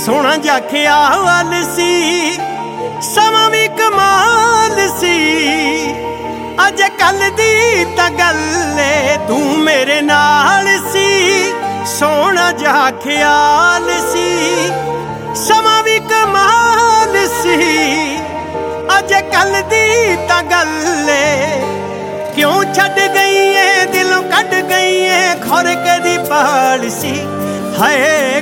ਸੋਹਣਾ ਜਿਹਾ ਖਿਆਲ ਸੀ, ਸਮਾਂ ਵੀ ਕਮਾਲ ਸੀ। ਅੱਜ ਕੱਲ ਦੀ ਤਾਂ ਗੱਲ ਏ ਤੂੰ ਮੇਰੇ ਨਾਲ ਸੀ। ਸੋਹਣਾ ਜਿਹਾ ਖਿਆਲ ਸੀ, ਸਮਾਂ ਵੀ ਕਮਾਲ ਸੀ। ਅੱਜ ਕੱਲ ਦੀ ਤਾਂ ਗੱਲ ਏ ਕਿਉਂ ਛੱਡ ਗਈ ਏ, ਦਿਲੋਂ ਕੱਢ ਗਈ ਏ। ਖੁਰ ਕਦੀ ਪਾਲ ਸੀ, ਹਾਏ